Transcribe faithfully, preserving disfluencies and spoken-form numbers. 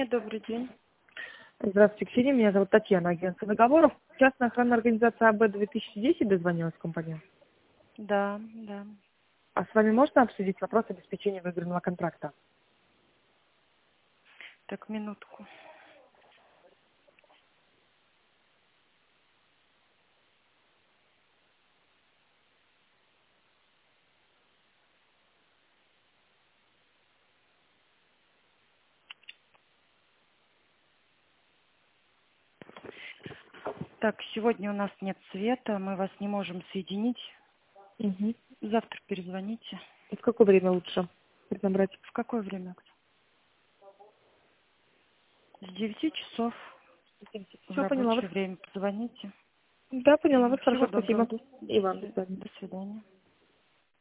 Ксения, добрый день. Здравствуйте, Ксения. Меня зовут Татьяна, агентство договоров. Частная охранная организация АБ две тысячи десять дозвонилась в компанию. Да, да. А с вами можно обсудить вопрос обеспечения выигранного контракта? Так, минутку. Так, сегодня у нас нет света, мы вас не можем соединить. Угу. Завтра перезвоните. И в какое время лучше набрать? В какое время? С девяти часов в Все, поняла вас. рабочее время позвоните. Да, поняла Мгм. вас. Всего Хорошо, спасибо. доброго. До, И до вам, до сви- свидания. до свидания.